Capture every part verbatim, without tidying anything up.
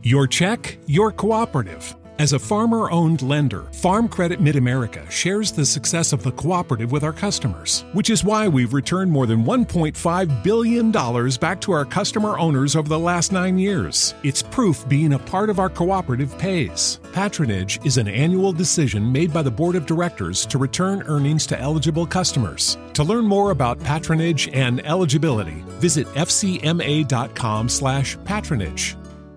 Your check, your cooperative. As a farmer-owned lender, Farm Credit Mid-America shares the success of the cooperative with our customers, which is why we've returned more than one point five billion dollars back to our customer owners over the last nine years. It's proof being a part of our cooperative pays. Patronage is an annual decision made by the Board of Directors to return earnings to eligible customers. To learn more about patronage and eligibility, visit f c m a dot com slash patronage.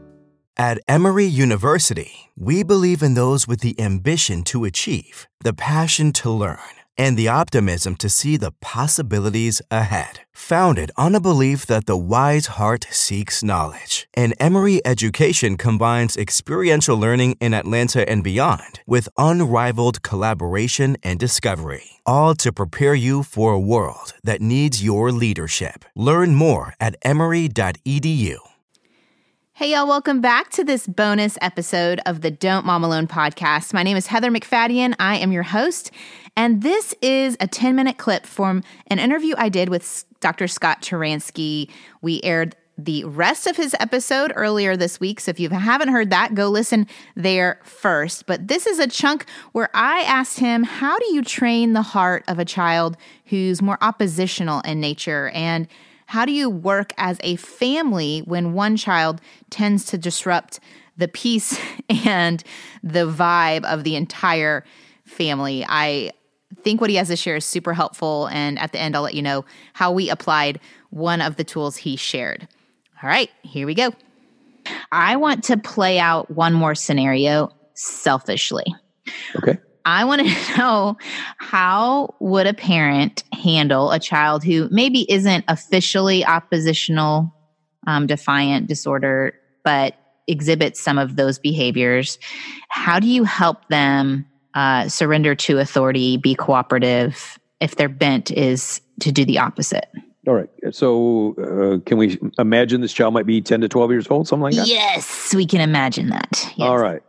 At Emory University, we believe in those with the ambition to achieve, the passion to learn, and the optimism to see the possibilities ahead. Founded on a belief that the wise heart seeks knowledge, and Emory education combines experiential learning in Atlanta and beyond with unrivaled collaboration and discovery, all to prepare you for a world that needs your leadership. Learn more at emory dot e d u. Hey, y'all, welcome back to this bonus episode of the Don't Mom Alone podcast. My name is Heather McFadden. I am your host, and this is a ten-minute clip from an interview I did with Doctor Scott Turansky. We aired the rest of his episode earlier this week, so if you haven't heard that, go listen there first. But this is a chunk where I asked him, how do you train the heart of a child who's more oppositional in nature, and how do you work as a family when one child tends to disrupt the peace and the vibe of the entire family? I think what he has to share is super helpful, and at the end, I'll let you know how we applied one of the tools he shared. All right, here we go. I want to play out one more scenario selfishly. Okay. I want to know, how would a parent handle a child who maybe isn't officially oppositional, um, defiant, disorder, but exhibits some of those behaviors? How do you help them uh, surrender to authority, be cooperative, if their bent is to do the opposite? All right. So uh, can we imagine this child might be ten to twelve years old, something like that? Yes, we can imagine that. Yes. All right.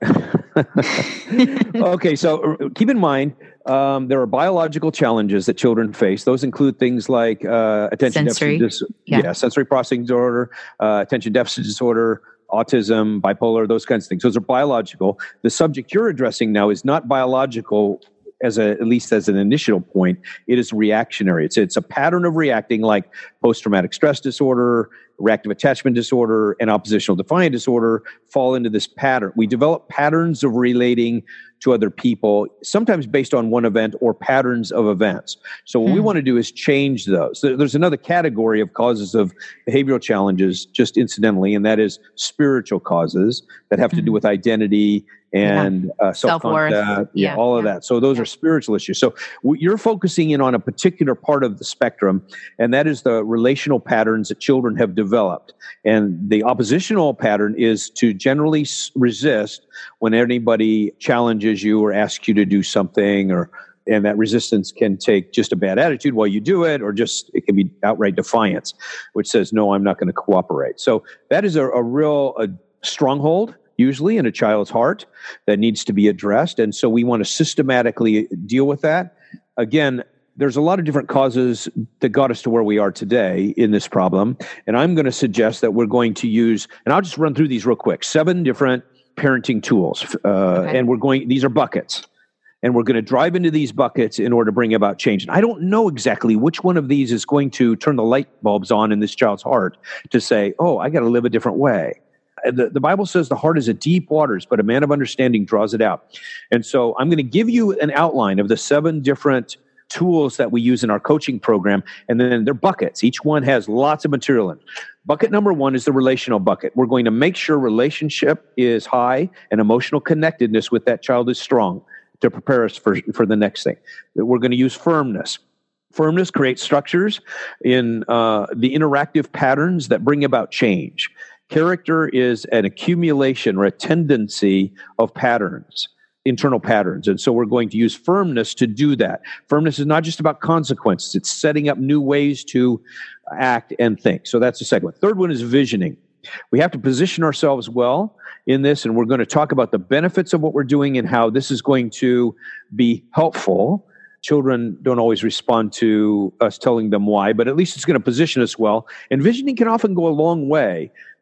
Okay, so keep in mind, um, there are biological challenges that children face. Those include things like uh, attention sensory. deficit, dis- yeah. yeah, sensory processing disorder, uh, attention deficit disorder, autism, bipolar, those kinds of things. Those are biological. The subject you're addressing now is not biological, as a, at least as an initial point. It is reactionary. It's it's a pattern of reacting, like post-traumatic stress disorder, reactive attachment disorder, and oppositional defiant disorder fall into this pattern. We develop patterns of relating to other people, sometimes based on one event or patterns of events. So what hmm. we want to do is change those. There's another category of causes of behavioral challenges, just incidentally, and that is spiritual causes that have hmm. to do with identity and yeah. uh, self-concept, self-worth, yeah, yeah, all yeah. of that. So those yeah. are spiritual issues. So w- you're focusing in on a particular part of the spectrum, and that is the relational patterns that children have developed. And the oppositional pattern is to generally s- resist when anybody challenges you or asks you to do something, or and that resistance can take just a bad attitude while you do it, or just it can be outright defiance, which says, no, I'm not going to cooperate. So that is a, a real a stronghold, usually in a child's heart, that needs to be addressed. And so we want to systematically deal with that. Again, there's a lot of different causes that got us to where we are today in this problem. And I'm going to suggest that we're going to use, and I'll just run through these real quick, seven different parenting tools. Uh, okay. And we're going, these are buckets. And we're going to drive into these buckets in order to bring about change. And I don't know exactly which one of these is going to turn the light bulbs on in this child's heart to say, oh, I got to live a different way. The, the Bible says the heart is a deep waters, but a man of understanding draws it out. And so I'm going to give you an outline of the seven different tools that we use in our coaching program, and then they're buckets. Each one has lots of material in it. Bucket number one is the relational bucket. We're going to make sure relationship is high and emotional connectedness with that child is strong to prepare us for, for the next thing. We're going to use firmness. Firmness creates structures in uh, the interactive patterns that bring about change. Character is an accumulation or a tendency of patterns, internal patterns. And so we're going to use firmness to do that. Firmness is not just about consequences. It's setting up new ways to act and think. So that's the second one. Third one is visioning. We have to position ourselves well in this, and we're going to talk about the benefits of what we're doing and how this is going to be helpful. Children don't always respond to us telling them why, but at least it's going to position us well. And visioning can often go a long way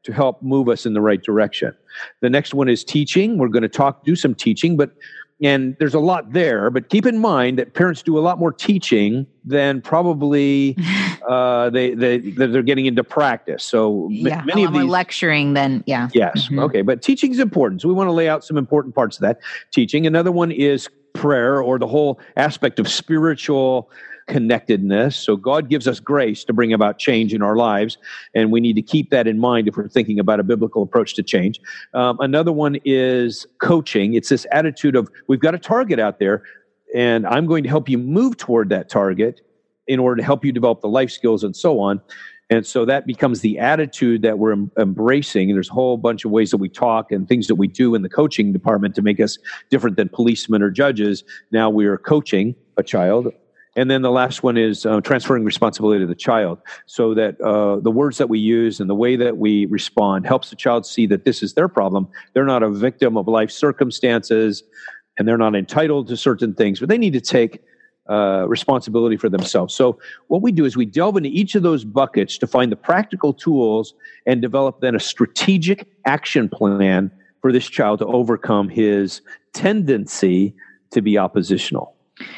to help move us in the right direction. The next one is teaching. We're going to talk, do some teaching, but and there's a lot there, but keep in mind that parents do a lot more teaching than probably uh, they, they, they're getting into practice. So yeah, m- many a lot of more these lecturing than, yeah. Yes. Mm-hmm. Okay. But teaching is important. So we want to lay out some important parts of that teaching. Another one is prayer, or the whole aspect of spiritual connectedness. So God gives us grace to bring about change in our lives, and we need to keep that in mind if we're thinking about a biblical approach to change. Um, another one is coaching. It's this attitude of, we've got a target out there, and I'm going to help you move toward that target in order to help you develop the life skills and so on. And so that becomes the attitude that we're em- embracing. And there's a whole bunch of ways that we talk and things that we do in the coaching department to make us different than policemen or judges. Now we are coaching a child. And then the last one is uh, transferring responsibility to the child, so that uh, the words that we use and the way that we respond helps the child see that this is their problem. They're not a victim of life circumstances, and they're not entitled to certain things, but they need to take uh, responsibility for themselves. So what we do is we delve into each of those buckets to find the practical tools and develop then a strategic action plan for this child to overcome his tendency to be oppositional.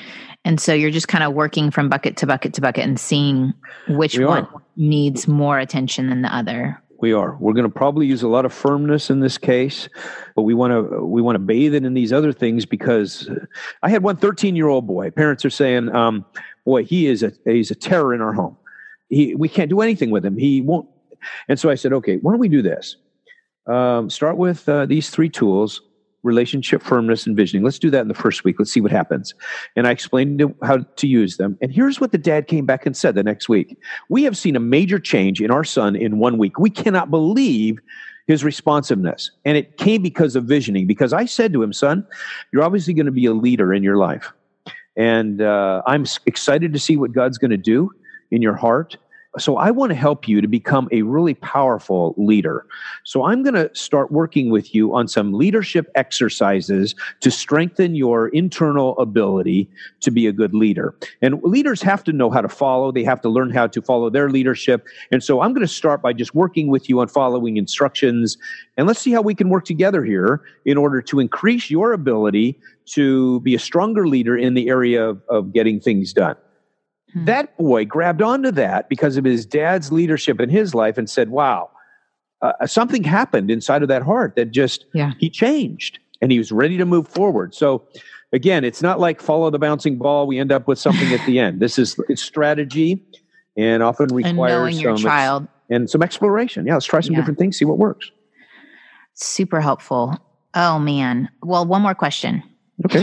And so you're just kind of working from bucket to bucket to bucket and seeing which one needs more attention than the other. We are. We're going to probably use a lot of firmness in this case, but we want to we want to bathe it in these other things, because I had one thirteen-year-old boy. Parents are saying, um, boy, he is a he's a terror in our home. He we can't do anything with him. He won't. And so I said, okay, why don't we do this? Um, start with uh, these three tools: relationship, firmness, and visioning. Let's do that in the first week. Let's see what happens. And I explained how to use them. And here's what the dad came back and said the next week. We have seen a major change in our son in one week. We cannot believe his responsiveness. And it came because of visioning. Because I said to him, son, you're obviously going to be a leader in your life. And uh, I'm excited to see what God's going to do in your heart. So I want to help you to become a really powerful leader. So I'm going to start working with you on some leadership exercises to strengthen your internal ability to be a good leader. And leaders have to know how to follow. They have to learn how to follow their leadership. And so I'm going to start by just working with you on following instructions. And let's see how we can work together here in order to increase your ability to be a stronger leader in the area of, of getting things done. That boy grabbed onto that because of his dad's leadership in his life and said, wow, uh, something happened inside of that heart that just, yeah. he changed and he was ready to move forward. So again, it's not like follow the bouncing ball. We end up with something at the end. This is it's strategy and often requires and your some, child. Ex- and some exploration. Yeah, let's try some yeah. different things, see what works. Super helpful. Oh, man. Well, one more question. Okay.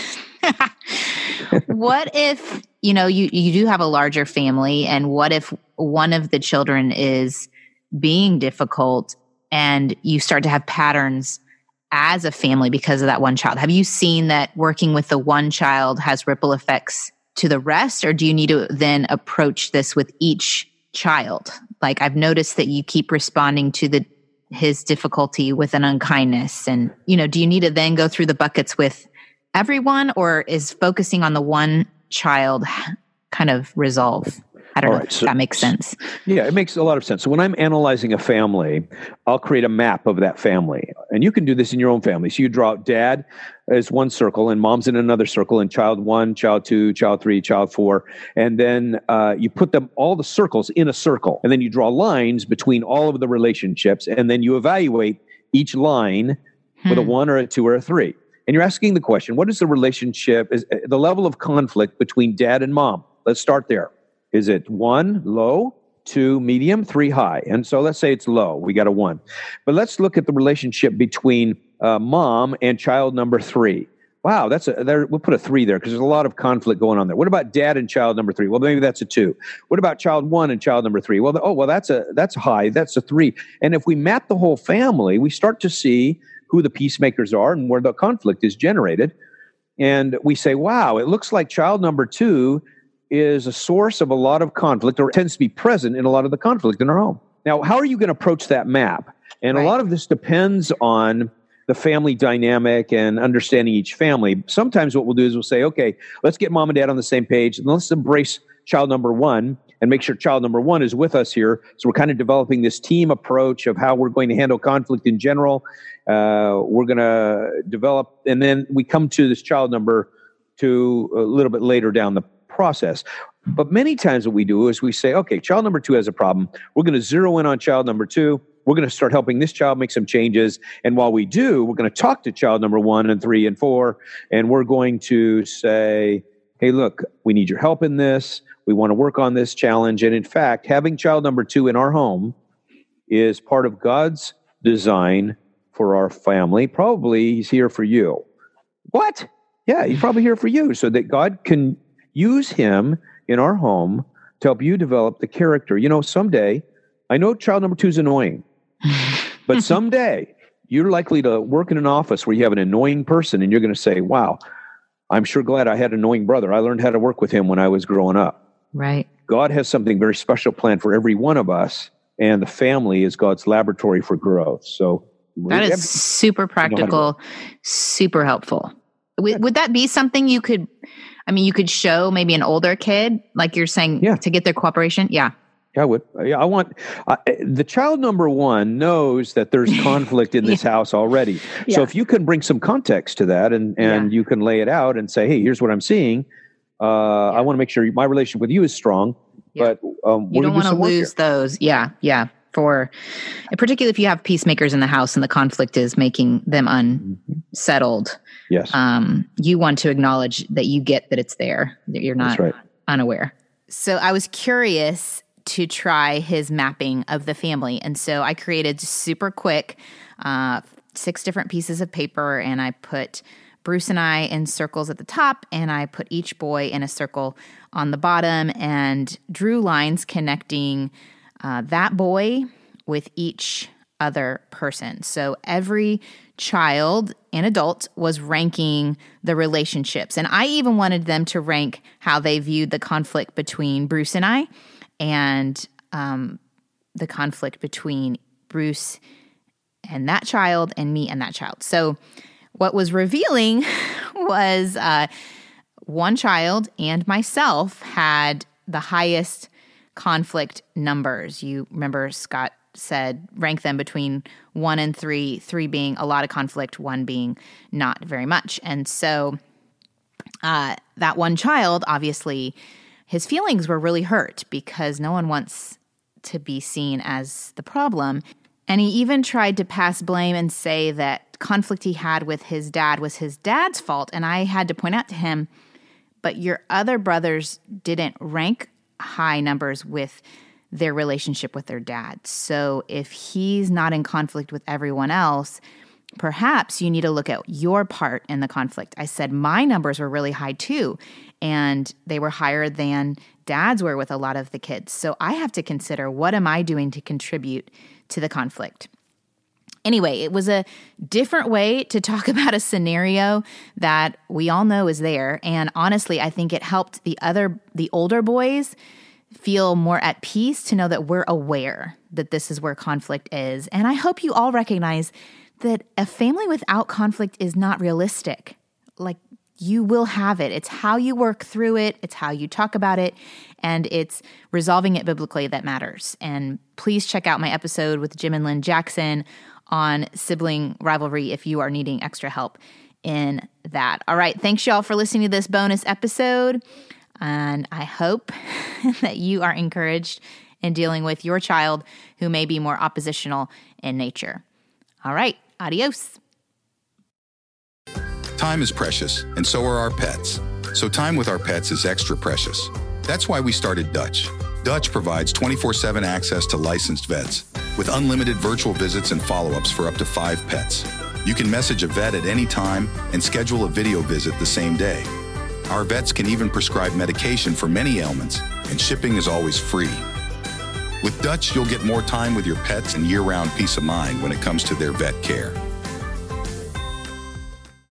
What if, you know, you, you do have a larger family, and what if one of the children is being difficult and you start to have patterns as a family because of that one child? Have you seen that working with the one child has ripple effects to the rest, or do you need to then approach this with each child? Like, I've noticed that you keep responding to the his difficulty with an unkindness, and, you know, do you need to then go through the buckets with everyone, or is focusing on the one child kind of resolve? I don't All know right, if so, that makes sense. Yeah, it makes a lot of sense. So when I'm analyzing a family, I'll create a map of that family. And you can do this in your own family. So you draw out dad as one circle and mom's in another circle, and child one, child two, child three, child four. And then uh, you put them, all the circles in a circle. And then you draw lines between all of the relationships. And then you evaluate each line hmm. with a one or a two or a three. And you're asking the question, what is the relationship, is the level of conflict between dad and mom? Let's start there. Is it one, low, two, medium, three, high? And so let's say it's low. We got a one. But let's look at the relationship between uh, mom and child number three. Wow, that's a, there, we'll put a three there because there's a lot of conflict going on there. What about dad and child number three? Well, maybe that's a two. What about child one and child number three? Well, the, oh, well, that's a that's high. That's a three. And if we map the whole family, we start to see who the peacemakers are and where the conflict is generated. And we say, wow, it looks like child number two is a source of a lot of conflict, or tends to be present in a lot of the conflict in our home. Now, how are you going to approach that map? And right. a lot of this depends on the family dynamic and understanding each family. Sometimes what we'll do is we'll say, okay, let's get mom and dad on the same page, and let's embrace child number one and make sure child number one is with us here. So we're kind of developing this team approach of how we're going to handle conflict in general. Uh, we're going to develop, and then we come to this child number two a little bit later down the process. But many times what we do is we say, okay, child number two has a problem. We're going to zero in on child number two. We're going to start helping this child make some changes. And while we do, we're going to talk to child number one and three and four. And we're going to say, hey, look, we need your help in this. We want to work on this challenge. And in fact, having child number two in our home is part of God's design for our family. Probably he's here for you. What? Yeah, he's probably here for you so that God can use him in our home to help you develop the character. You know, someday, I know child number two is annoying, but someday you're likely to work in an office where you have an annoying person and you're going to say, wow, I'm sure glad I had an annoying brother. I learned how to work with him when I was growing up. Right. God has something very special planned for every one of us, and the family is God's laboratory for growth. So that is have, super practical, super helpful. Would, yeah. would that be something you could, I mean, you could show maybe an older kid, like you're saying, yeah. to get their cooperation? Yeah. I would. Yeah, I want uh, the child number one knows that there's conflict in this yeah. house already. Yeah. So if you can bring some context to that, and and yeah. you can lay it out and say, hey, here's what I'm seeing. Uh, yeah. I want to make sure my relationship with you is strong. Yeah. But um, you don't want to lose those. Yeah, yeah. For particularly if you have peacemakers in the house and the conflict is making them unsettled. Yes. Um, you want to acknowledge that you get that it's there. That you're not right. unaware. So I was curious to try his mapping of the family. And so I created super quick uh, six different pieces of paper, and I put Bruce and I in circles at the top, and I put each boy in a circle on the bottom and drew lines connecting uh, that boy with each other person. So every child and adult was ranking the relationships. And I even wanted them to rank how they viewed the conflict between Bruce and I, and um, the conflict between Bruce and that child and me and that child. So what was revealing was uh, one child and myself had the highest conflict numbers. You remember Scott said rank them between one and three, three being a lot of conflict, one being not very much. And so uh, that one child, obviously, his feelings were really hurt because no one wants to be seen as the problem. And he even tried to pass blame and say that conflict he had with his dad was his dad's fault. And I had to point out to him, but your other brothers didn't rank high numbers with their relationship with their dad. So if he's not in conflict with everyone else, perhaps you need to look at your part in the conflict. I said my numbers were really high too, and they were higher than dad's were with a lot of the kids. So I have to consider, what am I doing to contribute to the conflict? Anyway, it was a different way to talk about a scenario that we all know is there. And honestly, I think it helped the other, the older boys feel more at peace to know that we're aware that this is where conflict is. And I hope you all recognize that a family without conflict is not realistic. Like, you will have it. It's how you work through it. It's how you talk about it. And it's resolving it biblically that matters. And please check out my episode with Jim and Lynn Jackson on sibling rivalry if you are needing extra help in that. All right. Thanks, y'all, for listening to this bonus episode. And I hope that you are encouraged in dealing with your child who may be more oppositional in nature. All right. Adios. Time is precious, and so are our pets. So time with our pets is extra precious. That's why we started Dutch. Dutch provides twenty-four seven access to licensed vets with unlimited virtual visits and follow-ups for up to five pets. You can message a vet at any time and schedule a video visit the same day. Our vets can even prescribe medication for many ailments, and shipping is always free. With Dutch, you'll get more time with your pets and year-round peace of mind when it comes to their vet care.